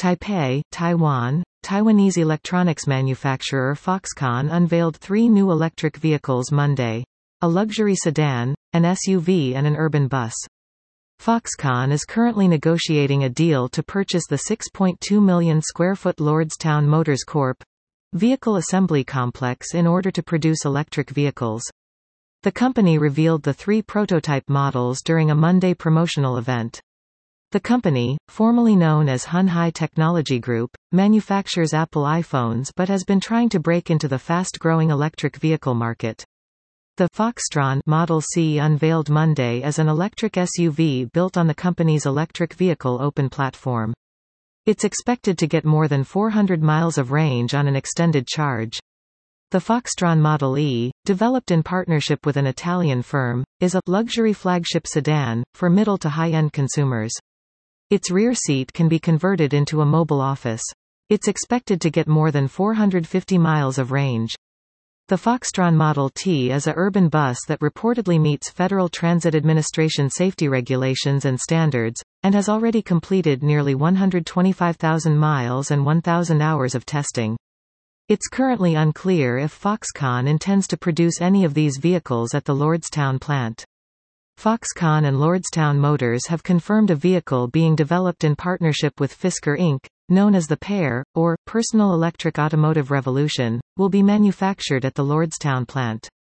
Taipei, Taiwan. Taiwanese electronics manufacturer Foxconn unveiled 3 new electric vehicles Monday: a luxury sedan, an SUV and an urban bus. Foxconn is currently negotiating a deal to purchase the 6.2 million square foot Lordstown Motors Corp. vehicle assembly complex in order to produce electric vehicles. The company revealed the 3 prototype models during a Monday promotional event. The company, formerly known as Hon Hai Technology Group, manufactures Apple iPhones but has been trying to break into the fast-growing electric vehicle market. The Foxtron Model C unveiled Monday as an electric SUV built on the company's electric vehicle open platform. It's expected to get more than 400 miles of range on an extended charge. The Foxtron Model E, developed in partnership with an Italian firm, is a luxury flagship sedan for middle to high-end consumers. Its rear seat can be converted into a mobile office. It's expected to get more than 450 miles of range. The Foxtron Model T is a urban bus that reportedly meets Federal Transit Administration safety regulations and standards, and has already completed nearly 125,000 miles and 1,000 hours of testing. It's currently unclear if Foxconn intends to produce any of these vehicles at the Lordstown plant. Foxconn and Lordstown Motors have confirmed a vehicle being developed in partnership with Fisker Inc., known as the PEAR, or Personal Electric Automotive Revolution, will be manufactured at the Lordstown plant.